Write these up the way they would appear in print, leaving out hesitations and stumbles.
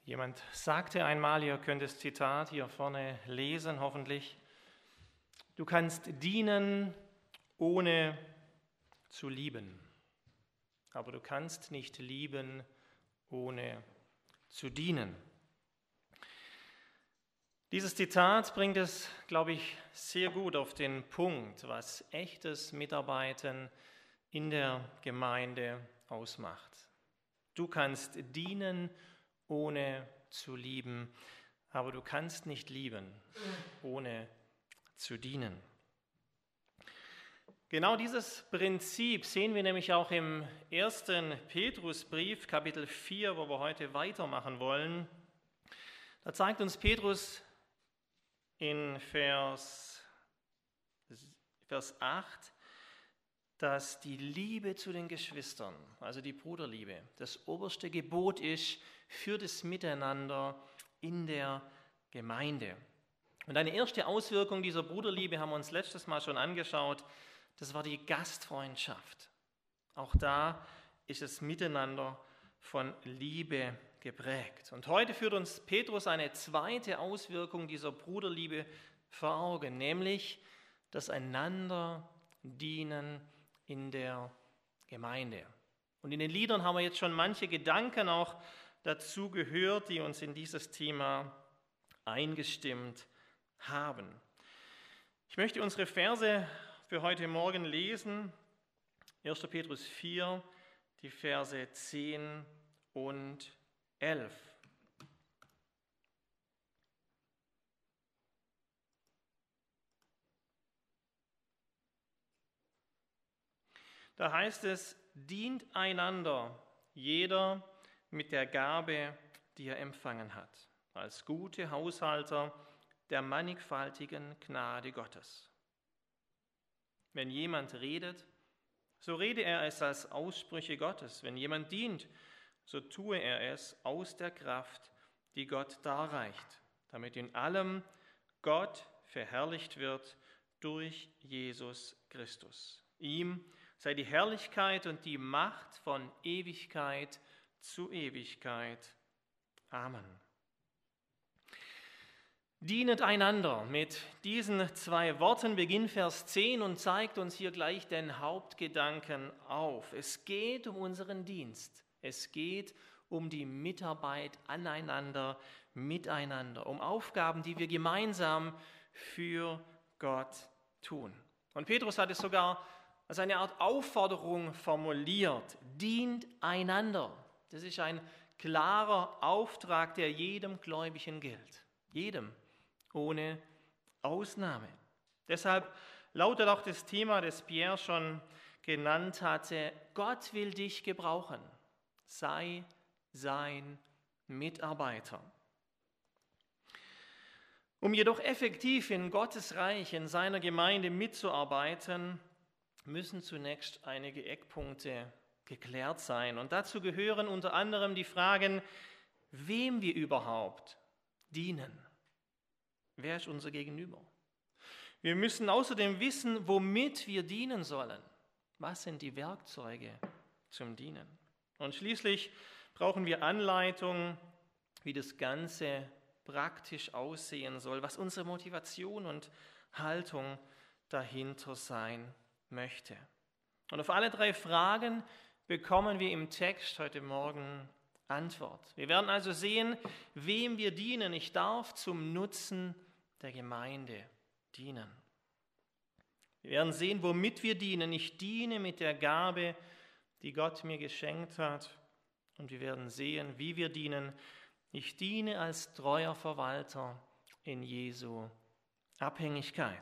Jemand sagte einmal, ihr könnt das Zitat hier vorne lesen, hoffentlich: Du kannst dienen, ohne zu lieben, aber du kannst nicht lieben, ohne zu dienen. Dieses Zitat bringt es, glaube ich, sehr gut auf den Punkt, was echtes Mitarbeiten in der Gemeinde ausmacht. Du kannst dienen, ohne zu lieben, aber du kannst nicht lieben, ohne zu dienen. Genau dieses Prinzip sehen wir nämlich auch im 1. Petrusbrief, Kapitel 4, wo wir heute weitermachen wollen. Da zeigt uns Petrus in Vers 8, dass die Liebe zu den Geschwistern, also die Bruderliebe, das oberste Gebot ist für das Miteinander in der Gemeinde. Und eine erste Auswirkung dieser Bruderliebe haben wir uns letztes Mal schon angeschaut, das war die Gastfreundschaft. Auch da ist das Miteinander von Liebe geprägt. Und heute führt uns Petrus eine zweite Auswirkung dieser Bruderliebe vor Augen, nämlich das einander dienen in der Gemeinde. Und in den Liedern haben wir jetzt schon manche Gedanken auch dazu gehört, die uns in dieses Thema eingestimmt haben. Ich möchte unsere Verse für heute Morgen lesen. 1. Petrus 4, die Verse 10 und 11. Da heißt es: Dient einander, jeder mit der Gabe, die er empfangen hat, als gute Haushalter der mannigfaltigen Gnade Gottes. Wenn jemand redet, so rede er es als Aussprüche Gottes. Wenn jemand dient, so tue er es aus der Kraft, die Gott darreicht, damit in allem Gott verherrlicht wird durch Jesus Christus. Ihm sei die Herrlichkeit und die Macht von Ewigkeit zu Ewigkeit. Amen. Dienet einander. Mit diesen zwei Worten beginnt Vers 10 und zeigt uns hier gleich den Hauptgedanken auf. Es geht um unseren Dienst. Es geht um die Mitarbeit aneinander, miteinander, um Aufgaben, die wir gemeinsam für Gott tun. Und Petrus hat es sogar als eine Art Aufforderung formuliert: Dient einander. Das ist ein klarer Auftrag, der jedem Gläubigen gilt. Jedem, ohne Ausnahme. Deshalb lautet auch das Thema, das Pierre schon genannt hatte: Gott will dich gebrauchen. Sei sein Mitarbeiter. Um jedoch effektiv in Gottes Reich, in seiner Gemeinde mitzuarbeiten, müssen zunächst einige Eckpunkte geklärt sein. Und dazu gehören unter anderem die Fragen, wem wir überhaupt dienen. Wer ist unser Gegenüber? Wir müssen außerdem wissen, womit wir dienen sollen. Was sind die Werkzeuge zum Dienen? Und schließlich brauchen wir Anleitung, wie das Ganze praktisch aussehen soll, was unsere Motivation und Haltung dahinter sein möchte. Und auf alle drei Fragen bekommen wir im Text heute Morgen Antwort. Wir werden also sehen, wem wir dienen. Ich darf zum Nutzen der Gemeinde dienen. Wir werden sehen, womit wir dienen. Ich diene mit der Gabe, die Gott mir geschenkt hat. Und wir werden sehen, wie wir dienen. Ich diene als treuer Verwalter in Jesu Abhängigkeit.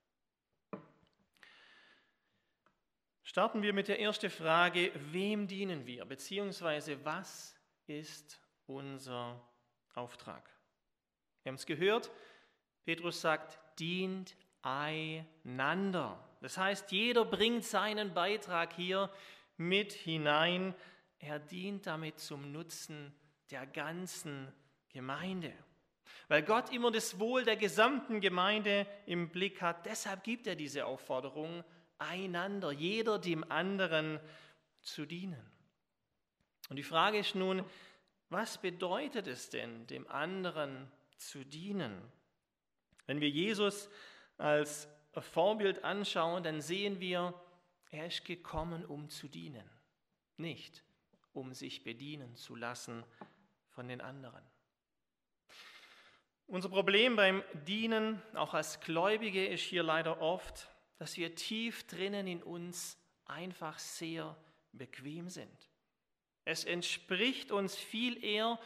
Starten wir mit der ersten Frage: Wem dienen wir? Beziehungsweise, was ist unser Auftrag? Wir haben es gehört, Petrus sagt, dient einander. Das heißt, jeder bringt seinen Beitrag hier mit hinein. Er dient damit zum Nutzen der ganzen Gemeinde. Weil Gott immer das Wohl der gesamten Gemeinde im Blick hat, deshalb gibt er diese Aufforderung, einander, jeder dem anderen zu dienen. Und die Frage ist nun, Was bedeutet es denn, dem anderen zu dienen? Wenn wir Jesus als Vorbild anschauen, dann sehen wir, er ist gekommen, um zu dienen, nicht um sich bedienen zu lassen von den anderen. Unser Problem beim Dienen, auch als Gläubige, ist hier leider oft, dass wir tief drinnen in uns einfach sehr bequem sind. Es entspricht viel eher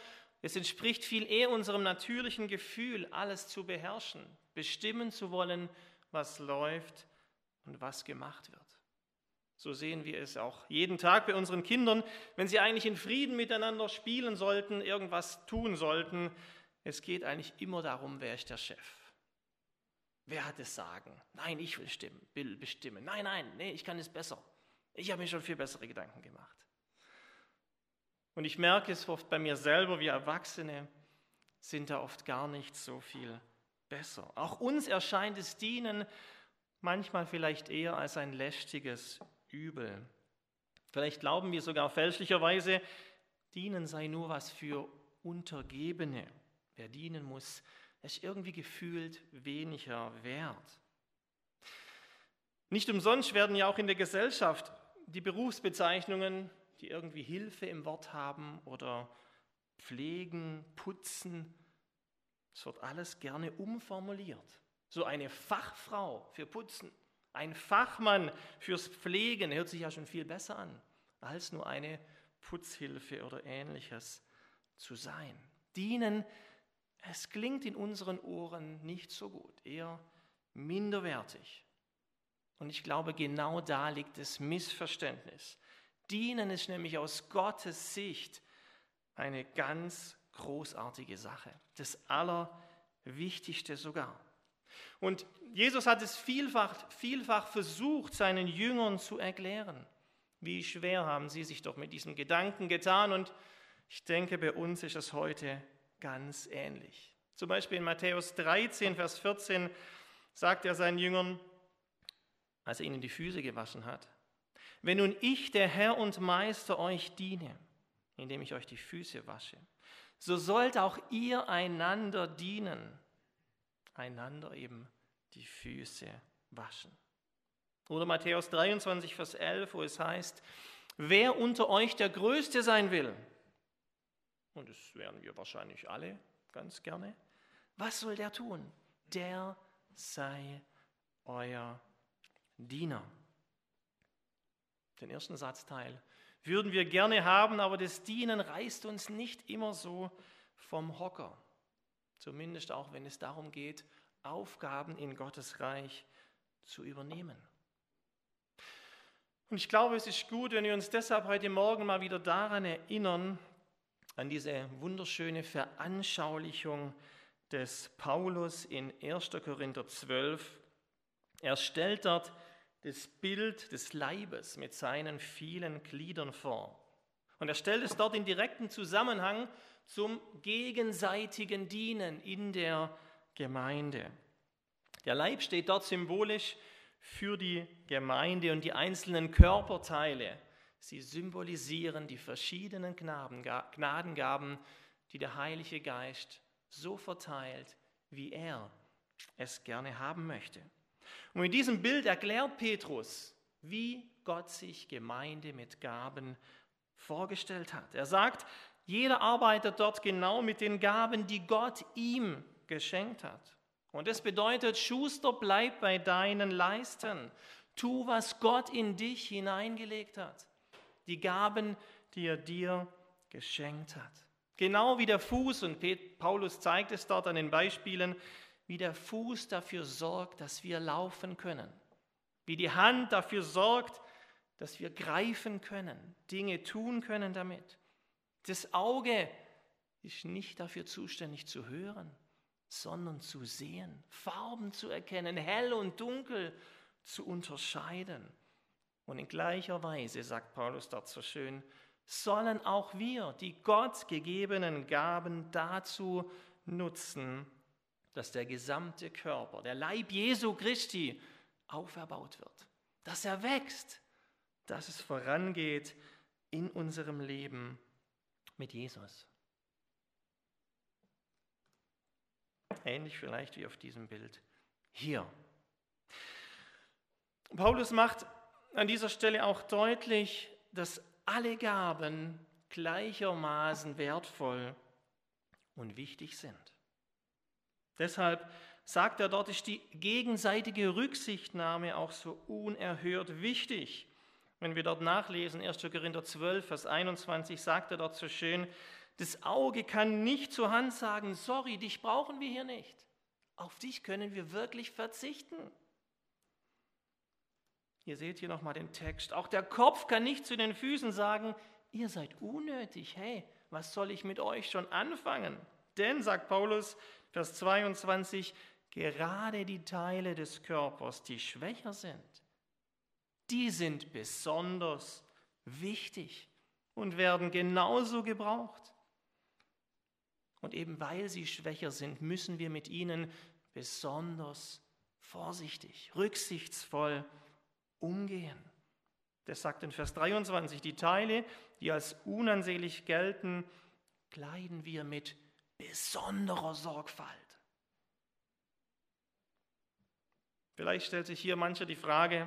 unserem natürlichen Gefühl, alles zu beherrschen, bestimmen zu wollen, was läuft und was gemacht wird. So sehen wir es auch jeden Tag bei unseren Kindern, wenn sie eigentlich in Frieden miteinander spielen sollten, irgendwas tun sollten. Es geht eigentlich immer darum, wer ist der Chef? Wer hat das Sagen? Nein, ich will bestimmen. Nein, ich kann es besser. Ich habe mir schon viel bessere Gedanken gemacht. Und ich merke es oft bei mir selber, wir Erwachsene sind da oft gar nicht so viel besser. Auch uns erscheint das Dienen manchmal vielleicht eher als ein lästiges Übel. Vielleicht glauben wir sogar fälschlicherweise, Dienen sei nur was für Untergebene. Wer dienen muss, ist irgendwie gefühlt weniger wert. Nicht umsonst werden ja auch in der Gesellschaft die Berufsbezeichnungen, die irgendwie Hilfe im Wort haben oder pflegen, putzen, es wird alles gerne umformuliert. So eine Fachfrau für Putzen, ein Fachmann fürs Pflegen, hört sich ja schon viel besser an, als nur eine Putzhilfe oder Ähnliches zu sein. Dienen, es klingt in unseren Ohren nicht so gut, eher minderwertig. Und ich glaube, genau da liegt das Missverständnis. Dienen ist nämlich aus Gottes Sicht eine ganz großartige Sache, das Allerwichtigste sogar. Und Jesus hat es vielfach versucht, seinen Jüngern zu erklären. Wie schwer haben sie sich doch mit diesem Gedanken getan, und ich denke, bei uns ist es heute ganz ähnlich. Zum Beispiel in Matthäus 13, Vers 14 sagt er seinen Jüngern, als er ihnen die Füße gewaschen hat: Wenn nun ich, der Herr und Meister, euch diene, indem ich euch die Füße wasche, so sollt auch ihr einander dienen, einander eben die Füße waschen. Oder Matthäus 23, Vers 11, wo es heißt, wer unter euch der Größte sein will, und das wären wir wahrscheinlich alle ganz gerne, was soll der tun? Der sei euer Diener. Den ersten Satzteil würden wir gerne haben, aber das Dienen reißt uns nicht immer so vom Hocker. Zumindest auch, wenn es darum geht, Aufgaben in Gottes Reich zu übernehmen. Und ich glaube, es ist gut, wenn wir uns deshalb heute Morgen mal wieder daran erinnern, an diese wunderschöne Veranschaulichung des Paulus in 1. Korinther 12. Er stellt dort das Bild des Leibes mit seinen vielen Gliedern vor. Und er stellt es dort in direkten Zusammenhang zum gegenseitigen Dienen in der Gemeinde. Der Leib steht dort symbolisch für die Gemeinde und die einzelnen Körperteile. Sie symbolisieren die verschiedenen Gnadengaben, die der Heilige Geist so verteilt, wie er es gerne haben möchte. Und in diesem Bild erklärt Petrus, wie Gott sich Gemeinde mit Gaben vorgestellt hat. Er sagt, jeder arbeitet dort genau mit den Gaben, die Gott ihm geschenkt hat. Und das bedeutet, Schuster, bleib bei deinen Leisten. Tu, was Gott in dich hineingelegt hat. Die Gaben, die er dir geschenkt hat. Genau wie der Fuß, und Paulus zeigt es dort an den Beispielen, wie der Fuß dafür sorgt, dass wir laufen können. Wie die Hand dafür sorgt, dass wir greifen können, Dinge tun können damit. Das Auge ist nicht dafür zuständig zu hören, sondern zu sehen, Farben zu erkennen, hell und dunkel zu unterscheiden. Und in gleicher Weise, sagt Paulus dort so schön, sollen auch wir die Gott gegebenen Gaben dazu nutzen, dass der gesamte Körper, der Leib Jesu Christi, auferbaut wird, dass er wächst, dass es vorangeht in unserem Leben mit Jesus. ähnlich vielleicht wie auf diesem Bild hier. Paulus macht an dieser Stelle auch deutlich, dass alle Gaben gleichermaßen wertvoll und wichtig sind. Deshalb sagt er, dort ist die gegenseitige Rücksichtnahme auch so unerhört wichtig. Wenn wir dort nachlesen, 1. Korinther 12, Vers 21, sagt er dort so schön, das Auge kann nicht zur Hand sagen, sorry, dich brauchen wir hier nicht. Auf dich können wir wirklich verzichten. Ihr seht hier nochmal den Text. Auch der Kopf kann nicht zu den Füßen sagen, ihr seid unnötig. Hey, was soll ich mit euch schon anfangen? Denn, sagt Paulus, Vers 22, gerade die Teile des Körpers, die schwächer sind, die sind besonders wichtig und werden genauso gebraucht. Und eben weil sie schwächer sind, müssen wir mit ihnen besonders vorsichtig, rücksichtsvoll umgehen. Das sagt in Vers 23, die Teile, die als unansehlich gelten, kleiden wir mit besonderer Sorgfalt. Vielleicht stellt sich hier mancher die Frage,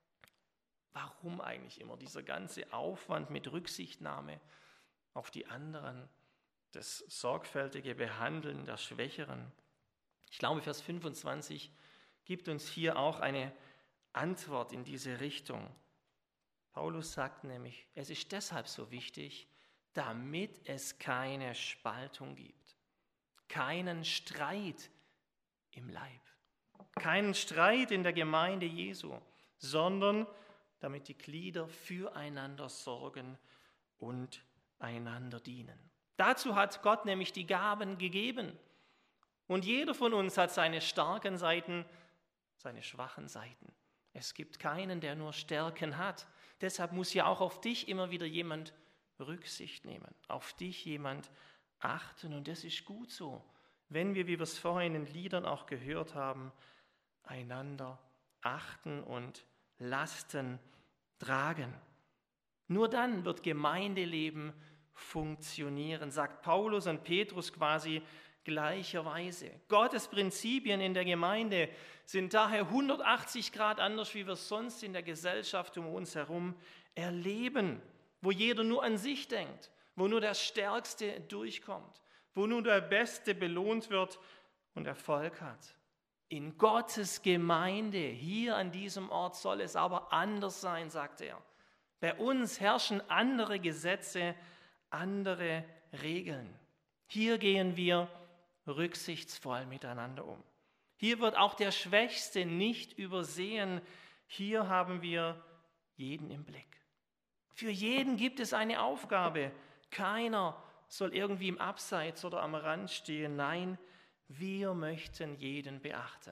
warum eigentlich immer dieser ganze Aufwand mit Rücksichtnahme auf die anderen, das sorgfältige Behandeln der Schwächeren? Ich glaube, Vers 25 gibt uns hier auch eine Antwort in diese Richtung. Paulus sagt nämlich, es ist deshalb so wichtig, damit es keine Spaltung gibt, keinen Streit im Leib, keinen Streit in der Gemeinde Jesu, sondern damit die Glieder füreinander sorgen und einander dienen. Dazu hat Gott nämlich die Gaben gegeben. Und jeder von uns hat seine starken Seiten, seine schwachen Seiten. Es gibt keinen, der nur Stärken hat. Deshalb muss ja auch auf dich immer wieder jemand Rücksicht nehmen, auf dich jemand achten. Und das ist gut so, wenn wir, wie wir es vorhin in den Liedern auch gehört haben, einander achten und Lasten tragen. Nur dann wird Gemeindeleben funktionieren, sagt Paulus und Petrus quasi gleicherweise. Gottes Prinzipien in der Gemeinde sind daher 180 Grad anders, wie wir es sonst in der Gesellschaft um uns herum erleben, wo jeder nur an sich denkt, wo nur der Stärkste durchkommt, wo nur der Beste belohnt wird und Erfolg hat. In Gottes Gemeinde, hier an diesem Ort, soll es aber anders sein, sagt er. Bei uns herrschen andere Gesetze, andere Regeln. Hier gehen wir rücksichtsvoll miteinander um. Hier wird auch der Schwächste nicht übersehen. Hier haben wir jeden im Blick. Für jeden gibt es eine Aufgabe. Keiner soll irgendwie im Abseits oder am Rand stehen. Nein, wir möchten jeden beachten.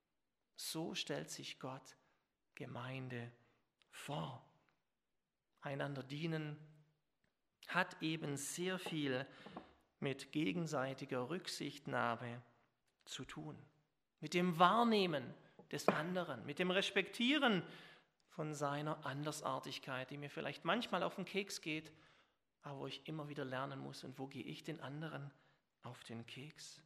So stellt sich Gott Gemeinde vor. Einander dienen hat eben sehr viel mit gegenseitiger Rücksichtnahme zu tun. Mit dem Wahrnehmen des anderen, mit dem Respektieren von seiner Andersartigkeit, die mir vielleicht manchmal auf den Keks geht, aber wo ich immer wieder lernen muss, und wo gehe ich den anderen auf den Keks?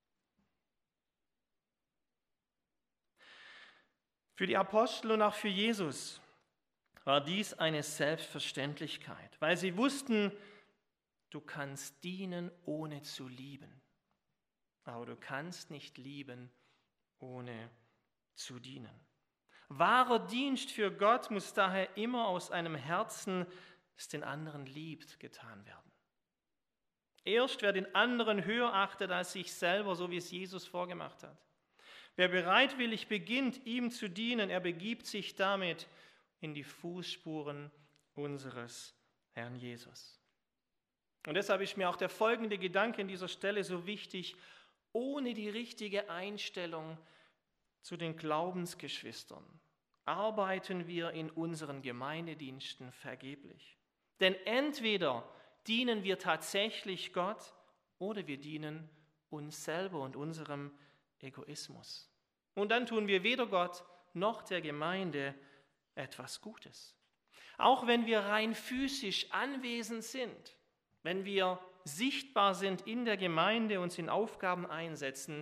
Für die Apostel und auch für Jesus war dies eine Selbstverständlichkeit, weil sie wussten, du kannst dienen, ohne zu lieben. Aber du kannst nicht lieben, ohne zu dienen. Wahrer Dienst für Gott muss daher immer aus einem Herzen, das den anderen liebt, getan werden. Erst wer den anderen höher achtet als sich selber, so wie es Jesus vorgemacht hat. Wer bereitwillig beginnt, ihm zu dienen, er begibt sich damit in die Fußspuren unseres Herrn Jesus. Und deshalb ist mir auch der folgende Gedanke an dieser Stelle so wichtig: Ohne die richtige Einstellung zu den Glaubensgeschwistern arbeiten wir in unseren Gemeindediensten vergeblich. Denn entweder dienen wir tatsächlich Gott oder wir dienen uns selber und unserem Egoismus. Und dann tun wir weder Gott noch der Gemeinde etwas Gutes. Auch wenn wir rein physisch anwesend sind, wenn wir sichtbar sind in der Gemeinde, uns in Aufgaben einsetzen,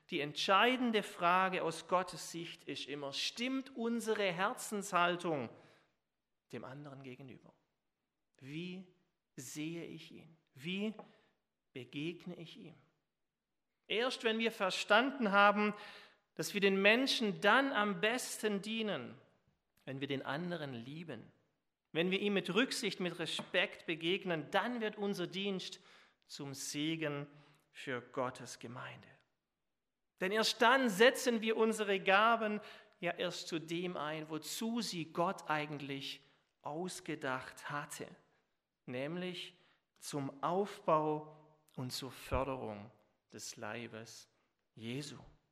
Die entscheidende Frage aus Gottes Sicht ist immer, stimmt unsere Herzenshaltung dem anderen gegenüber? Wie sehe ich ihn? Wie begegne ich ihm? Erst wenn wir verstanden haben, dass wir den Menschen dann am besten dienen, wenn wir den anderen lieben, wenn wir ihm mit Rücksicht, mit Respekt begegnen, dann wird unser Dienst zum Segen für Gottes Gemeinde. Denn erst dann setzen wir unsere Gaben ja erst zu dem ein, wozu sie Gott eigentlich ausgedacht hatte, nämlich zum Aufbau und zur Förderung des Leibes Jesu.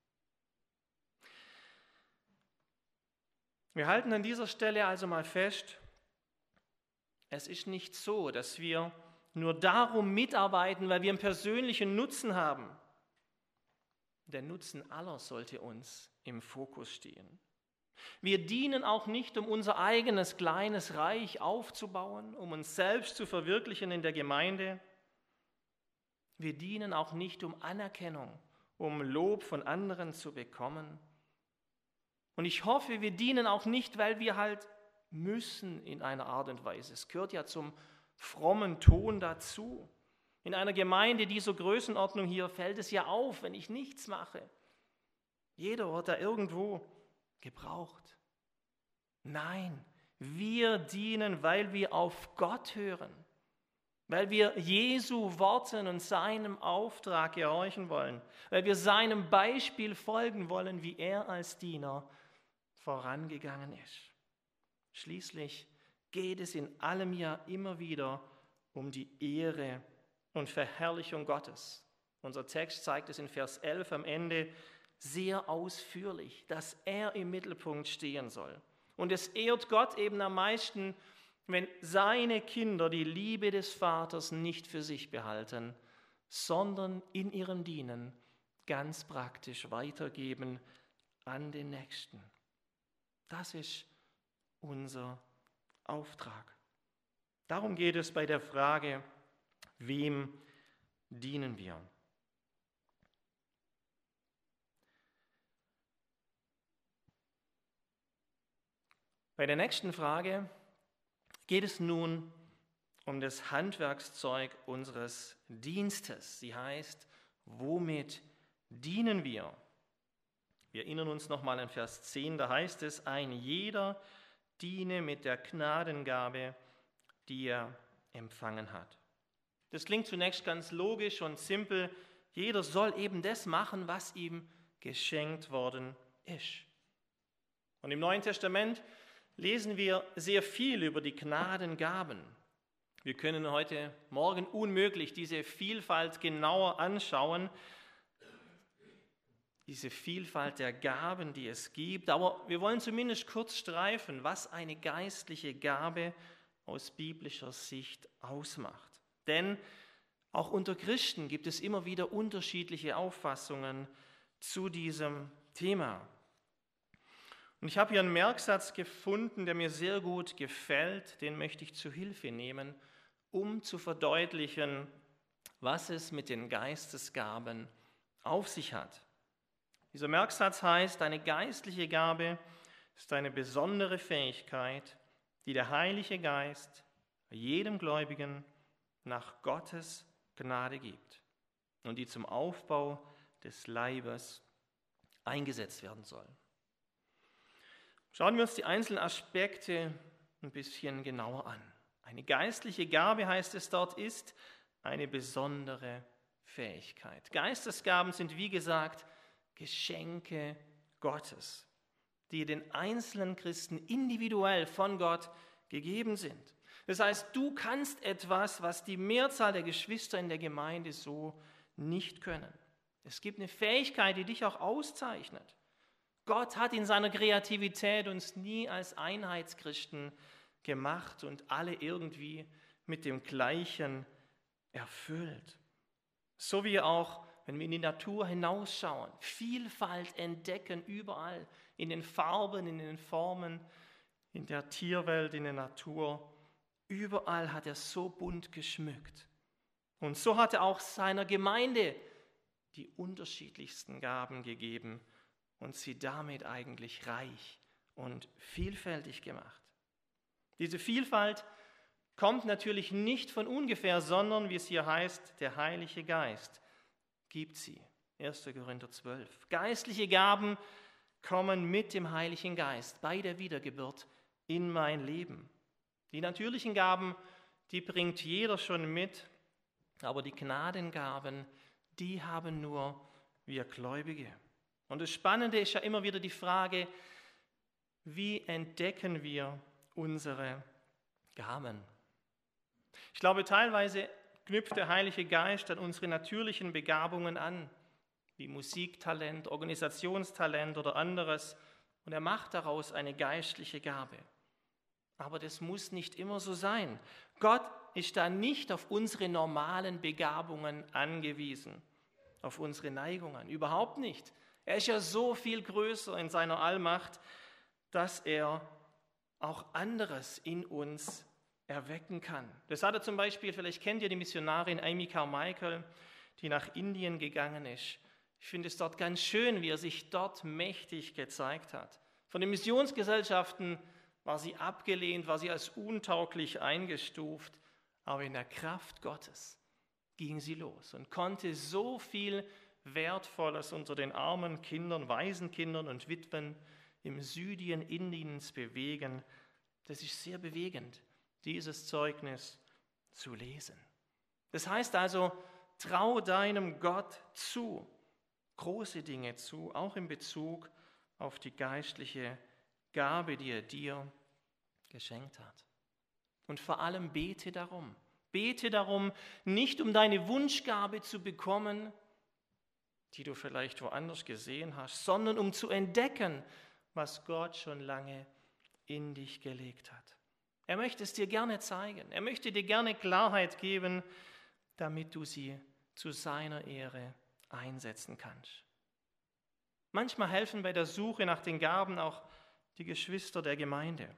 Wir halten an dieser Stelle also mal fest, es ist nicht so, dass wir nur darum mitarbeiten, weil wir einen persönlichen Nutzen haben. Der Nutzen aller sollte uns im Fokus stehen. Wir dienen auch nicht, um unser eigenes kleines Reich aufzubauen, um uns selbst zu verwirklichen in der Gemeinde. Wir dienen auch nicht, um Anerkennung, um Lob von anderen zu bekommen. Und ich hoffe, wir dienen auch nicht, weil wir halt müssen in einer Art und Weise. Es gehört ja zum frommen Ton dazu. In einer Gemeinde dieser Größenordnung hier fällt es ja auf, wenn ich nichts mache. Jeder wird da irgendwo gebraucht. Nein, wir dienen, weil wir auf Gott hören, weil wir Jesu Worten und seinem Auftrag gehorchen wollen, weil wir seinem Beispiel folgen wollen, wie er als Diener vorangegangen ist. Schließlich geht es in allem ja immer wieder um die Ehre und Verherrlichung Gottes. Unser Text zeigt es in Vers 11 am Ende sehr ausführlich, dass er im Mittelpunkt stehen soll. Und es ehrt Gott eben am meisten, wenn seine Kinder die Liebe des Vaters nicht für sich behalten, sondern in ihrem Dienen ganz praktisch weitergeben an den Nächsten. Das ist unser Auftrag. Darum geht es bei der Frage, wem dienen wir? Bei der nächsten Frage geht es nun um das Handwerkszeug unseres Dienstes. Sie heißt, womit dienen wir? Wir erinnern uns nochmal an Vers 10, da heißt es, ein jeder diene mit der Gnadengabe, die er empfangen hat. Das klingt zunächst ganz logisch und simpel. Jeder soll eben das machen, was ihm geschenkt worden ist. Und im Neuen Testament lesen wir sehr viel über die Gnadengaben. Wir können heute Morgen unmöglich diese Vielfalt genauer anschauen, diese Vielfalt der Gaben, die es gibt. Aber wir wollen zumindest kurz streifen, was eine geistliche Gabe aus biblischer Sicht ausmacht. Denn auch unter Christen gibt es immer wieder unterschiedliche Auffassungen zu diesem Thema. Und ich habe hier einen Merksatz gefunden, der mir sehr gut gefällt, den möchte ich zu Hilfe nehmen, um zu verdeutlichen, was es mit den Geistesgaben auf sich hat. Dieser Merksatz heißt, eine geistliche Gabe ist eine besondere Fähigkeit, die der Heilige Geist jedem Gläubigen nach Gottes Gnade gibt und die zum Aufbau des Leibes eingesetzt werden soll. Schauen wir uns die einzelnen Aspekte ein bisschen genauer an. Eine geistliche Gabe, heißt es dort, ist eine besondere Fähigkeit. Geistesgaben sind, wie gesagt, Geschenke Gottes, die den einzelnen Christen individuell von Gott gegeben sind. Das heißt, du kannst etwas, was die Mehrzahl der Geschwister in der Gemeinde so nicht können. Es gibt eine Fähigkeit, die dich auch auszeichnet. Gott hat in seiner Kreativität uns nie als Einheitschristen gemacht und alle irgendwie mit dem Gleichen erfüllt. So wie auch, wenn wir in die Natur hinausschauen, Vielfalt entdecken überall, in den Farben, in den Formen, in der Tierwelt, in der Natur. Überall hat er so bunt geschmückt. Und so hat er auch seiner Gemeinde die unterschiedlichsten Gaben gegeben und sie damit eigentlich reich und vielfältig gemacht. Diese Vielfalt kommt natürlich nicht von ungefähr, sondern, wie es hier heißt, der Heilige Geist gibt sie. 1. Korinther 12. Geistliche Gaben kommen mit dem Heiligen Geist bei der Wiedergeburt in mein Leben. Die natürlichen Gaben, die bringt jeder schon mit, aber die Gnadengaben, die haben nur wir Gläubige. Und das Spannende ist ja immer wieder die Frage, wie entdecken wir unsere Gaben? Ich glaube, teilweise knüpft der Heilige Geist an unsere natürlichen Begabungen an, wie Musiktalent, Organisationstalent oder anderes, und er macht daraus eine geistliche Gabe. Aber das muss nicht immer so sein. Gott ist da nicht auf unsere normalen Begabungen angewiesen, auf unsere Neigungen, überhaupt nicht. Er ist ja so viel größer in seiner Allmacht, dass er auch anderes in uns erwecken kann. Das hat er zum Beispiel, vielleicht kennt ihr die Missionarin Amy Carmichael, die nach Indien gegangen ist. Ich finde es dort ganz schön, wie er sich dort mächtig gezeigt hat. Von den Missionsgesellschaften war sie abgelehnt, war sie als untauglich eingestuft, aber in der Kraft Gottes ging sie los und konnte so viel Wertvolles unter den armen Kindern, Waisenkindern und Witwen im Süden Indiens bewegen. Das ist sehr bewegend, dieses Zeugnis zu lesen. Das heißt also, trau deinem Gott zu, große Dinge zu, auch in Bezug auf die geistliche Gabe, die er dir geschenkt hat. Und vor allem bete darum. Bete darum, nicht um deine Wunschgabe zu bekommen, die du vielleicht woanders gesehen hast, sondern um zu entdecken, was Gott schon lange in dich gelegt hat. Er möchte es dir gerne zeigen. Er möchte dir gerne Klarheit geben, damit du sie zu seiner Ehre einsetzen kannst. Manchmal helfen bei der Suche nach den Gaben auch die Geschwister der Gemeinde.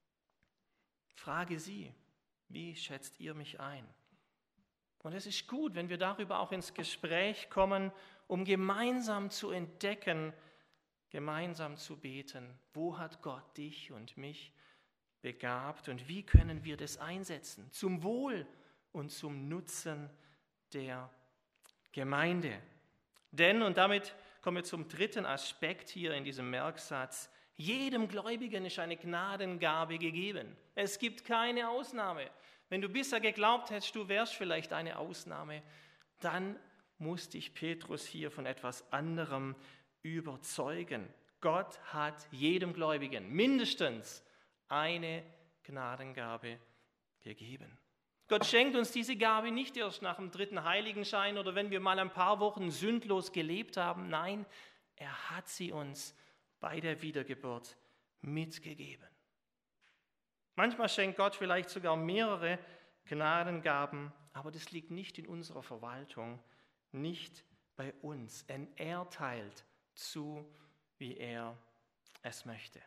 Frage sie, wie schätzt ihr mich ein? Und es ist gut, wenn wir darüber auch ins Gespräch kommen, um gemeinsam zu entdecken, gemeinsam zu beten, wo hat Gott dich und mich begabt und wie können wir das einsetzen zum Wohl und zum Nutzen der Gemeinde. Denn, und damit kommen wir zum dritten Aspekt hier in diesem Merksatz, jedem Gläubigen ist eine Gnadengabe gegeben. Es gibt keine Ausnahme. Wenn du bisher geglaubt hättest, du wärst vielleicht eine Ausnahme, dann muss dich Petrus hier von etwas anderem überzeugen. Gott hat jedem Gläubigen mindestens eine Gnadengabe gegeben. Gott schenkt uns diese Gabe nicht erst nach dem 3. Heiligenschein oder wenn wir mal ein paar Wochen sündlos gelebt haben. Nein, er hat sie uns bei der Wiedergeburt mitgegeben. Manchmal schenkt Gott vielleicht sogar mehrere Gnadengaben, aber das liegt nicht in unserer Verwaltung, nicht bei uns. Denn er teilt zu, wie er es möchte.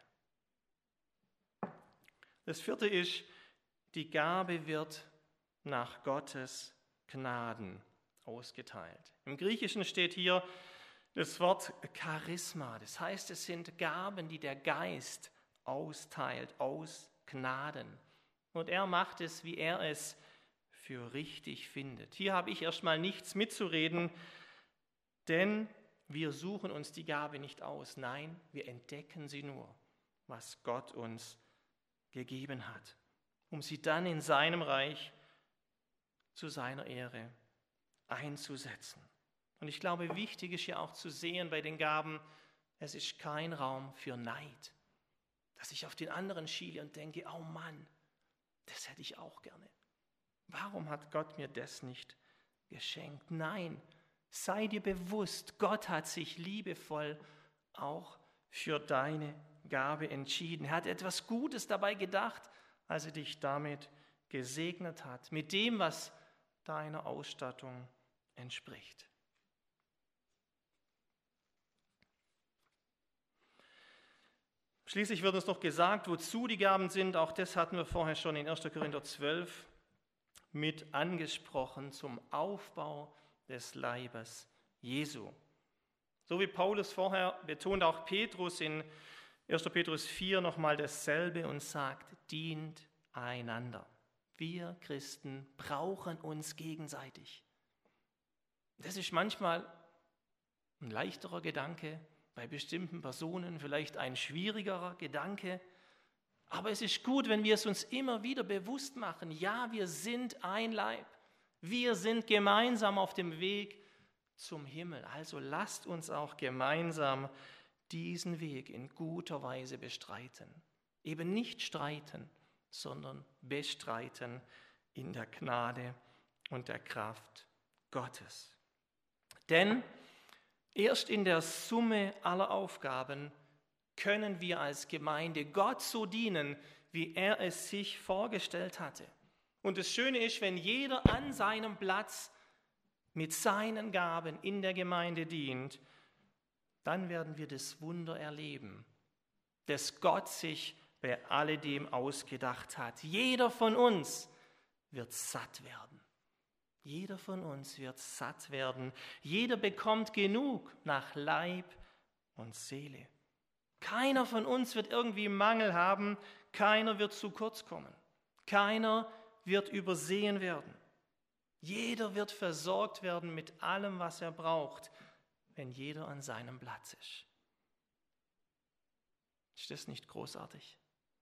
Das vierte ist, die Gabe wird nach Gottes Gnaden ausgeteilt. Im Griechischen steht hier das Wort Charisma. Das heißt, es sind Gaben, die der Geist austeilt, aus Gnaden. Und er macht es, wie er es für richtig findet. Hier habe ich erstmal nichts mitzureden, denn wir suchen uns die Gabe nicht aus. Nein, wir entdecken sie nur, was Gott uns gegeben hat, um sie dann in seinem Reich zu seiner Ehre einzusetzen. Und ich glaube, wichtig ist ja auch zu sehen bei den Gaben, es ist kein Raum für Neid, dass ich auf den anderen schiele und denke, oh Mann, das hätte ich auch gerne. Warum hat Gott mir das nicht geschenkt? Nein, sei dir bewusst, Gott hat sich liebevoll auch für deine Gabe entschieden. Er hat etwas Gutes dabei gedacht, als er dich damit gesegnet hat, mit dem, was deiner Ausstattung entspricht. Schließlich wird uns noch gesagt, wozu die Gaben sind. Auch das hatten wir vorher schon in 1. Korinther 12 mit angesprochen, zum Aufbau des Leibes Jesu. So wie Paulus vorher betont auch Petrus in 1. Petrus 4 nochmal dasselbe und sagt, dient einander. Wir Christen brauchen uns gegenseitig. Das ist manchmal ein leichterer Gedanke, bei bestimmten Personen vielleicht ein schwierigerer Gedanke. Aber es ist gut, wenn wir es uns immer wieder bewusst machen. Ja, wir sind ein Leib. Wir sind gemeinsam auf dem Weg zum Himmel. Also lasst uns auch gemeinsam diesen Weg in guter Weise bestreiten. Eben nicht streiten, sondern bestreiten in der Gnade und der Kraft Gottes. Denn erst in der Summe aller Aufgaben können wir als Gemeinde Gott so dienen, wie er es sich vorgestellt hatte. Und das Schöne ist, wenn jeder an seinem Platz mit seinen Gaben in der Gemeinde dient, dann werden wir das Wunder erleben, dass Gott sich bei alledem ausgedacht hat. Jeder von uns wird satt werden. Jeder von uns wird satt werden. Jeder bekommt genug nach Leib und Seele. Keiner von uns wird irgendwie Mangel haben. Keiner wird zu kurz kommen. Keiner wird übersehen werden. Jeder wird versorgt werden mit allem, was er braucht, wenn jeder an seinem Platz ist. Ist das nicht großartig?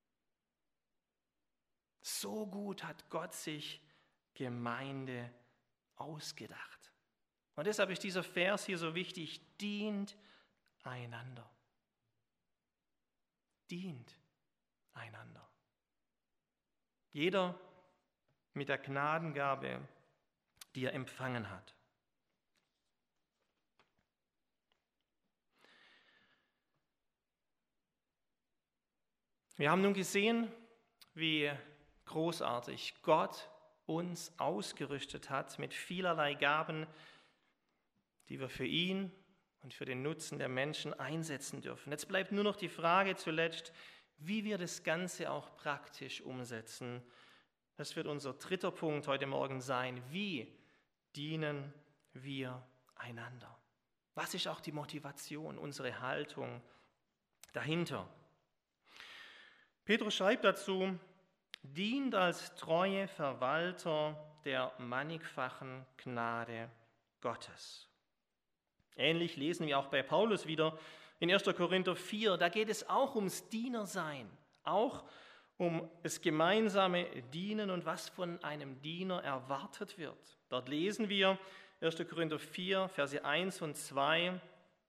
So gut hat Gott sich Gemeinde ausgedacht. Und deshalb ist dieser Vers hier so wichtig. Dient einander. Dient einander. Jeder mit der Gnadengabe, die er empfangen hat. Wir haben nun gesehen, wie großartig Gott uns ausgerüstet hat mit vielerlei Gaben, die wir für ihn und für den Nutzen der Menschen einsetzen dürfen. Jetzt bleibt nur noch die Frage zuletzt, wie wir das Ganze auch praktisch umsetzen. Das wird unser dritter Punkt heute Morgen sein. Wie dienen wir einander? Was ist auch die Motivation, unsere Haltung dahinter? Petrus schreibt dazu, dient als treue Verwalter der mannigfachen Gnade Gottes. Ähnlich lesen wir auch bei Paulus wieder in 1. Korinther 4, da geht es auch ums Dienersein, auch um das gemeinsame Dienen und was von einem Diener erwartet wird. Dort lesen wir 1. Korinther 4, Verse 1 und 2,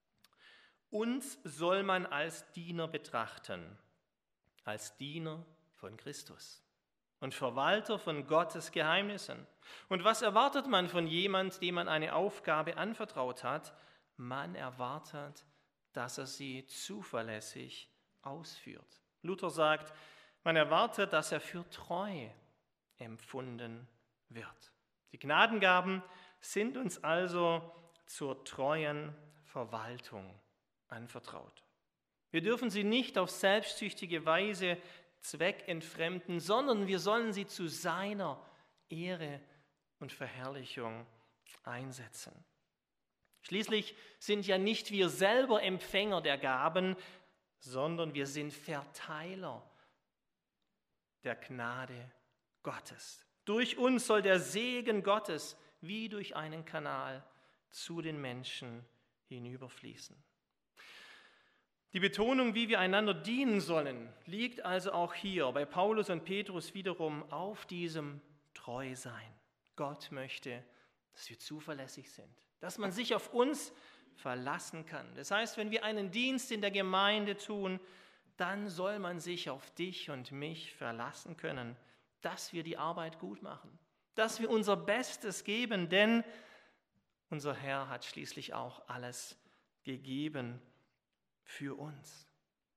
uns soll man als Diener betrachten, als Diener von Christus und Verwalter von Gottes Geheimnissen. Und was erwartet man von jemand, dem man eine Aufgabe anvertraut hat? Man erwartet, dass er sie zuverlässig ausführt. Luther sagt, man erwartet, dass er für treu empfunden wird. Die Gnadengaben sind uns also zur treuen Verwaltung anvertraut. Wir dürfen sie nicht auf selbstsüchtige Weise zweckentfremden, sondern wir sollen sie zu seiner Ehre und Verherrlichung einsetzen. Schließlich sind ja nicht wir selber Empfänger der Gaben, sondern wir sind Verteiler der Gnade Gottes. Durch uns soll der Segen Gottes wie durch einen Kanal zu den Menschen hinüberfließen. Die Betonung, wie wir einander dienen sollen, liegt also auch hier bei Paulus und Petrus wiederum auf diesem Treusein. Gott möchte, dass wir zuverlässig sind, dass man sich auf uns verlassen kann. Das heißt, wenn wir einen Dienst in der Gemeinde tun, dann soll man sich auf dich und mich verlassen können, dass wir die Arbeit gut machen, dass wir unser Bestes geben, denn unser Herr hat schließlich auch alles gegeben für uns.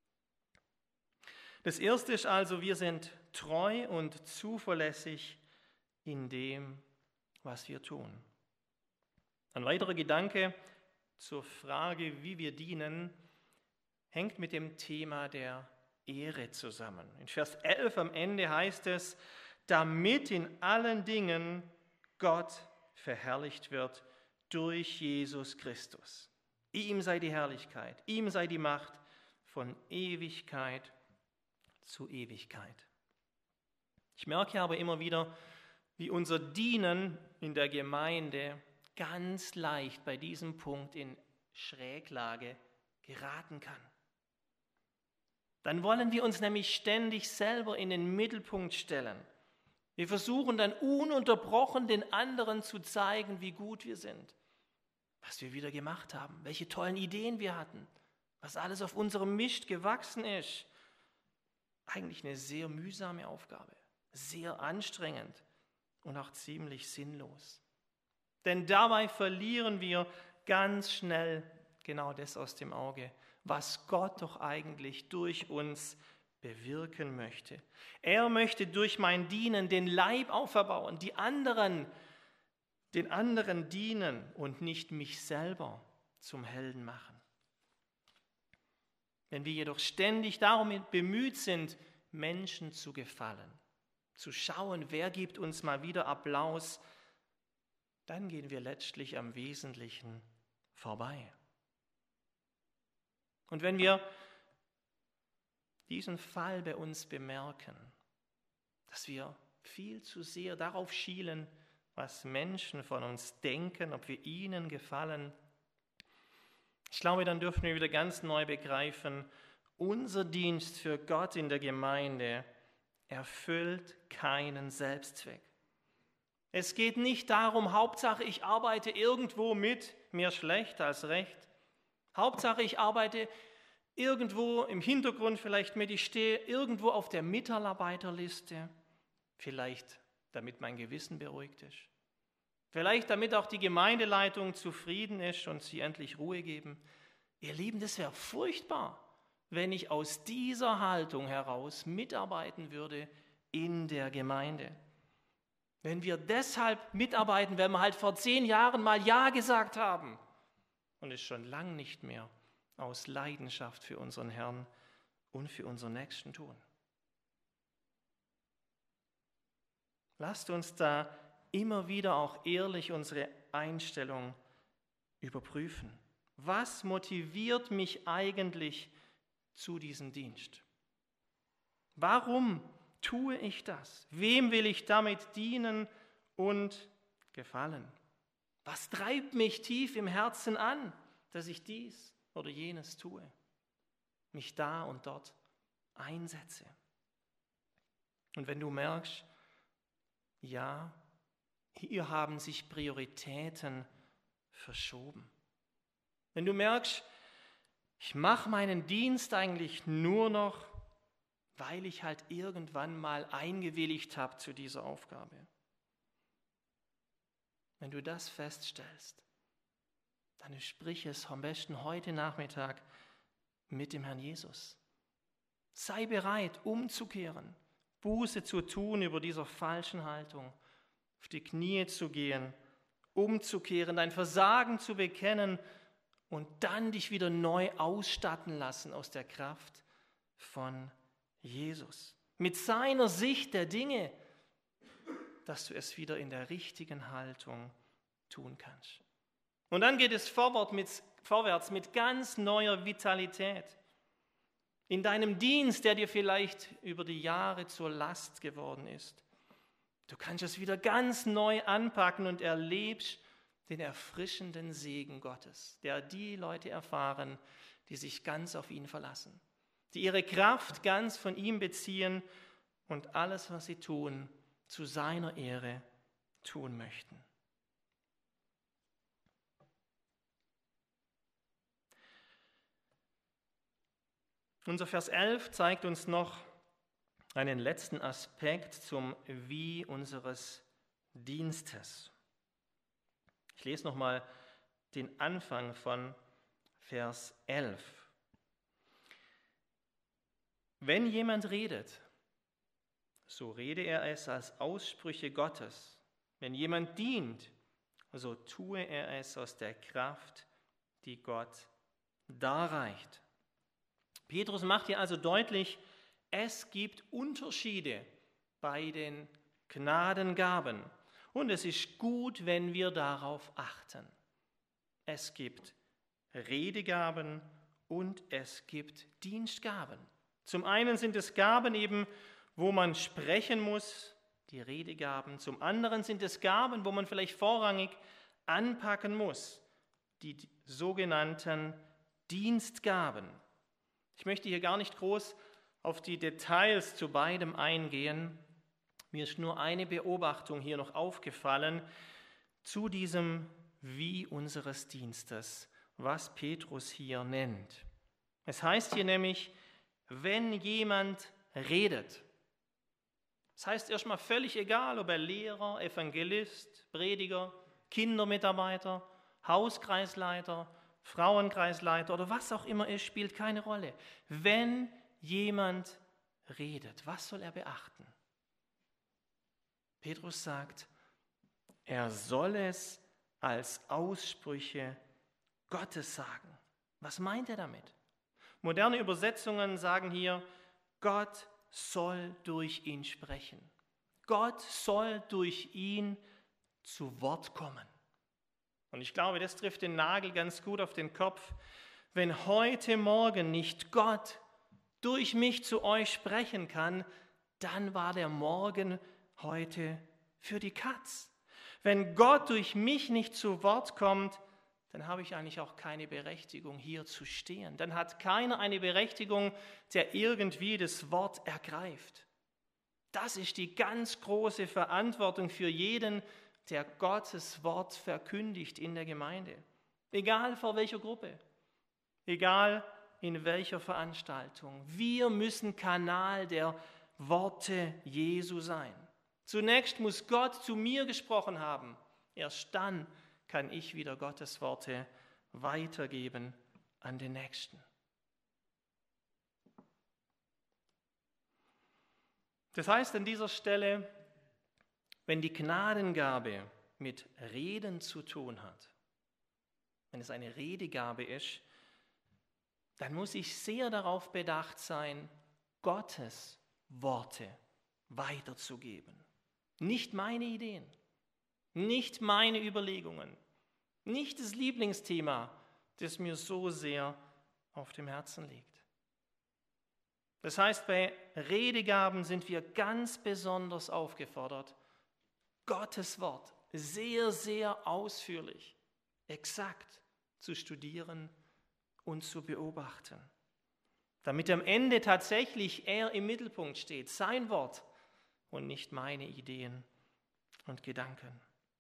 Das Erste ist also, wir sind treu und zuverlässig in dem, was wir tun. Ein weiterer Gedanke zur Frage, wie wir dienen, hängt mit dem Thema der Ehre zusammen. In Vers 11 am Ende heißt es, damit in allen Dingen Gott verherrlicht wird durch Jesus Christus. Ihm sei die Herrlichkeit, ihm sei die Macht von Ewigkeit zu Ewigkeit. Ich merke aber immer wieder, wie unser Dienen in der Gemeinde ganz leicht bei diesem Punkt in Schräglage geraten kann. Dann wollen wir uns nämlich ständig selber in den Mittelpunkt stellen. Wir versuchen dann ununterbrochen den anderen zu zeigen, wie gut wir sind, was wir wieder gemacht haben, welche tollen Ideen wir hatten, was alles auf unserem Mist gewachsen ist. Eigentlich eine sehr mühsame Aufgabe, sehr anstrengend und auch ziemlich sinnlos. Denn dabei verlieren wir ganz schnell genau das aus dem Auge, was Gott doch eigentlich durch uns bewirken möchte. Er möchte durch mein Dienen den Leib auferbauen, den anderen dienen und nicht mich selber zum Helden machen. Wenn wir jedoch ständig darum bemüht sind, Menschen zu gefallen, zu schauen, wer gibt uns mal wieder Applaus, dann gehen wir letztlich am Wesentlichen vorbei. Und wenn wir diesen Fall bei uns bemerken, dass wir viel zu sehr darauf schielen, was Menschen von uns denken, ob wir ihnen gefallen, ich glaube, dann dürfen wir wieder ganz neu begreifen, unser Dienst für Gott in der Gemeinde erfüllt keinen Selbstzweck. Es geht nicht darum, Hauptsache ich arbeite irgendwo mit, mehr schlecht als recht. Hauptsache ich arbeite irgendwo im Hintergrund vielleicht mit, ich stehe irgendwo auf der Mitarbeiterliste, vielleicht damit mein Gewissen beruhigt ist. Vielleicht damit auch die Gemeindeleitung zufrieden ist und sie endlich Ruhe geben. Ihr Lieben, das wäre furchtbar, wenn ich aus dieser Haltung heraus mitarbeiten würde in der Gemeinde. Wenn wir deshalb mitarbeiten, weil wir halt vor 10 Jahren mal Ja gesagt haben und es schon lang nicht mehr aus Leidenschaft für unseren Herrn und für unseren Nächsten tun. Lasst uns da immer wieder auch ehrlich unsere Einstellung überprüfen. Was motiviert mich eigentlich zu diesem Dienst? Warum tue ich das? Wem will ich damit dienen und gefallen? Was treibt mich tief im Herzen an, dass ich dies oder jenes tue? Mich da und dort einsetze. Und wenn du merkst, ja, hier haben sich Prioritäten verschoben. Wenn du merkst, ich mache meinen Dienst eigentlich nur noch, weil ich halt irgendwann mal eingewilligt habe zu dieser Aufgabe. Wenn du das feststellst, dann sprich es am besten heute Nachmittag mit dem Herrn Jesus. Sei bereit, umzukehren, Buße zu tun über dieser falschen Haltung, auf die Knie zu gehen, umzukehren, dein Versagen zu bekennen und dann dich wieder neu ausstatten lassen aus der Kraft von Jesus. Mit seiner Sicht der Dinge, dass du es wieder in der richtigen Haltung tun kannst. Und dann geht es vorwärts mit ganz neuer Vitalität. In deinem Dienst, der dir vielleicht über die Jahre zur Last geworden ist. Du kannst es wieder ganz neu anpacken und erlebst den erfrischenden Segen Gottes, der die Leute erfahren, die sich ganz auf ihn verlassen, die ihre Kraft ganz von ihm beziehen und alles, was sie tun, zu seiner Ehre tun möchten. Unser Vers 11 zeigt uns noch einen letzten Aspekt zum Wie unseres Dienstes. Ich lese nochmal den Anfang von Vers 11. Wenn jemand redet, so rede er es als Aussprüche Gottes. Wenn jemand dient, so tue er es aus der Kraft, die Gott darreicht. Petrus macht hier also deutlich, es gibt Unterschiede bei den Gnadengaben und es ist gut, wenn wir darauf achten. es gibt Redegaben und es gibt Dienstgaben. Zum einen sind es Gaben eben, wo man sprechen muss, die Redegaben. Zum anderen sind es Gaben, wo man vielleicht vorrangig anpacken muss, die sogenannten Dienstgaben. Ich möchte hier gar nicht groß auf die Details zu beidem eingehen. Mir ist nur eine Beobachtung hier noch aufgefallen zu diesem Wie unseres Dienstes, was Petrus hier nennt. Es heißt hier nämlich, wenn jemand redet. Das heißt erstmal völlig egal, ob er Lehrer, Evangelist, Prediger, Kindermitarbeiter, Hauskreisleiter, Frauenkreisleiter oder was auch immer ist, spielt keine Rolle. Wenn jemand redet, was soll er beachten? Petrus sagt, er soll es als Aussprüche Gottes sagen. Was meint er damit? Moderne Übersetzungen sagen hier, Gott soll durch ihn sprechen. Gott soll durch ihn zu Wort kommen. Und ich glaube, das trifft den Nagel ganz gut auf den Kopf. Wenn heute Morgen nicht Gott durch mich zu euch sprechen kann, dann war der Morgen heute für die Katz. Wenn Gott durch mich nicht zu Wort kommt, dann habe ich eigentlich auch keine Berechtigung, hier zu stehen. Dann hat keiner eine Berechtigung, der irgendwie das Wort ergreift. Das ist die ganz große Verantwortung für jeden, der Gottes Wort verkündigt in der Gemeinde. Egal vor welcher Gruppe, egal in welcher Veranstaltung. Wir müssen Kanal der Worte Jesu sein. Zunächst muss Gott zu mir gesprochen haben. Erst dann kann ich wieder Gottes Worte weitergeben an den Nächsten. Das heißt an dieser Stelle, wenn die Gnadengabe mit Reden zu tun hat, wenn es eine Redegabe ist, dann muss ich sehr darauf bedacht sein, Gottes Worte weiterzugeben. Nicht meine Ideen, nicht meine Überlegungen, nicht das Lieblingsthema, das mir so sehr auf dem Herzen liegt. Das heißt, bei Redegaben sind wir ganz besonders aufgefordert, Gottes Wort sehr, sehr ausführlich, exakt zu studieren und zu beobachten, damit am Ende tatsächlich er im Mittelpunkt steht, sein Wort und nicht meine Ideen und Gedanken.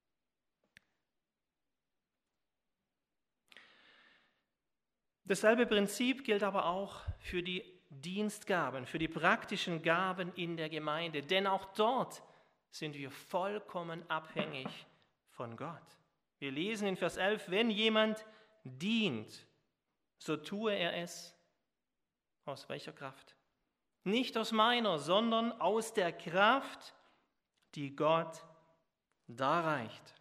Dasselbe Prinzip gilt aber auch für die Dienstgaben, für die praktischen Gaben in der Gemeinde, denn auch dort sind wir vollkommen abhängig von Gott. Wir lesen in Vers 11, wenn jemand dient, so tue er es aus welcher Kraft? Nicht aus meiner, sondern aus der Kraft, die Gott darreicht.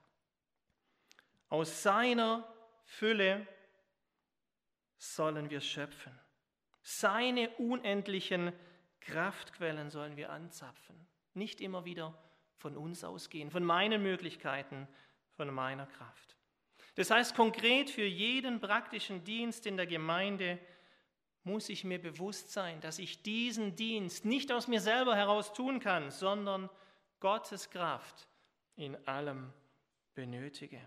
Aus seiner Fülle sollen wir schöpfen. Seine unendlichen Kraftquellen sollen wir anzapfen. Nicht immer wieder von uns ausgehen, von meinen Möglichkeiten, von meiner Kraft. Das heißt konkret, für jeden praktischen Dienst in der Gemeinde muss ich mir bewusst sein, dass ich diesen Dienst nicht aus mir selber heraus tun kann, sondern Gottes Kraft in allem benötige.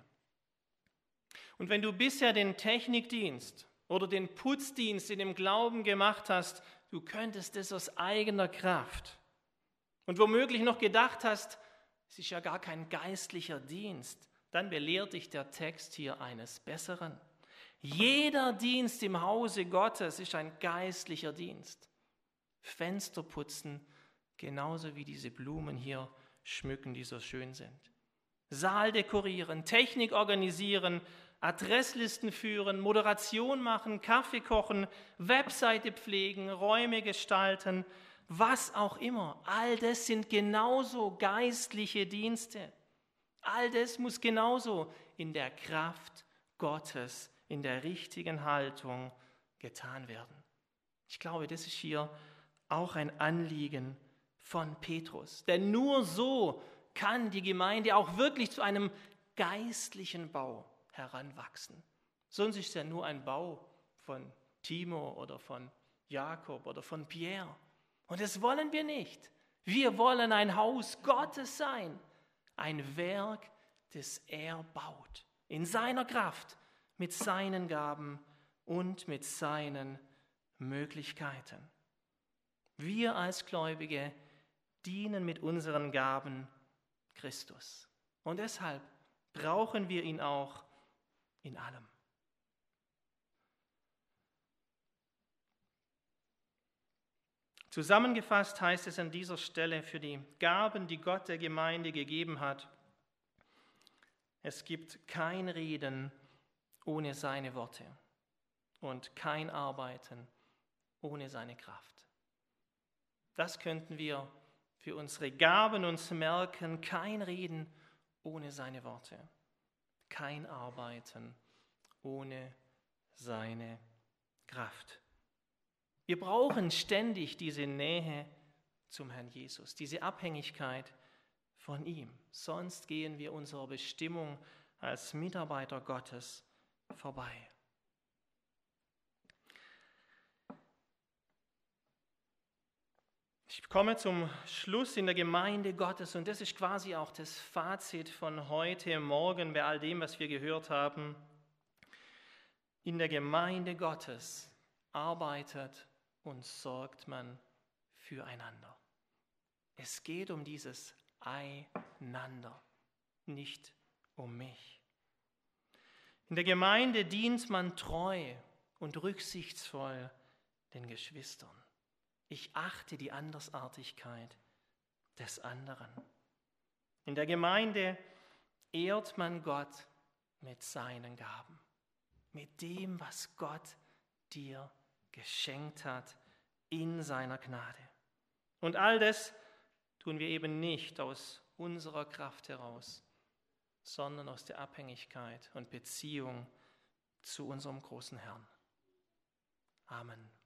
Und wenn du bisher den Technikdienst oder den Putzdienst in dem Glauben gemacht hast, du könntest es aus eigener Kraft und womöglich noch gedacht hast, es ist ja gar kein geistlicher Dienst, dann belehrt dich der Text hier eines Besseren. Jeder Dienst im Hause Gottes ist ein geistlicher Dienst. Fenster putzen, genauso wie diese Blumen hier schmücken, die so schön sind. Saal dekorieren, Technik organisieren, Adresslisten führen, Moderation machen, Kaffee kochen, Webseite pflegen, Räume gestalten, was auch immer. All das sind genauso geistliche Dienste. All das muss genauso in der Kraft Gottes, in der richtigen Haltung getan werden. Ich glaube, das ist hier auch ein Anliegen von Petrus. Denn nur so kann die Gemeinde auch wirklich zu einem geistlichen Bau heranwachsen. Sonst ist es ja nur ein Bau von Timo oder von Jakob oder von Pierre. Und das wollen wir nicht. Wir wollen ein Haus Gottes sein, ein Werk, das er baut, in seiner Kraft, mit seinen Gaben und mit seinen Möglichkeiten. Wir als Gläubige dienen mit unseren Gaben Christus. Und deshalb brauchen wir ihn auch in allem. Zusammengefasst heißt es an dieser Stelle für die Gaben, die Gott der Gemeinde gegeben hat: Es gibt kein Reden ohne seine Worte und kein Arbeiten ohne seine Kraft. Das könnten wir für unsere Gaben uns merken: kein Reden ohne seine Worte, kein Arbeiten ohne seine Kraft. Wir brauchen ständig diese Nähe zum Herrn Jesus, diese Abhängigkeit von ihm. Sonst gehen wir unserer Bestimmung als Mitarbeiter Gottes vorbei. Ich komme zum Schluss in der Gemeinde Gottes und das ist quasi auch das Fazit von heute Morgen bei all dem, was wir gehört haben. In der Gemeinde Gottes arbeitet und sorgt man füreinander. Es geht um dieses Einander, nicht um mich. In der Gemeinde dient man treu und rücksichtsvoll den Geschwistern. Ich achte die Andersartigkeit des anderen. In der Gemeinde ehrt man Gott mit seinen Gaben, mit dem, was Gott dir geschenkt hat in seiner Gnade. Und all das tun wir eben nicht aus unserer Kraft heraus, sondern aus der Abhängigkeit und Beziehung zu unserem großen Herrn. Amen.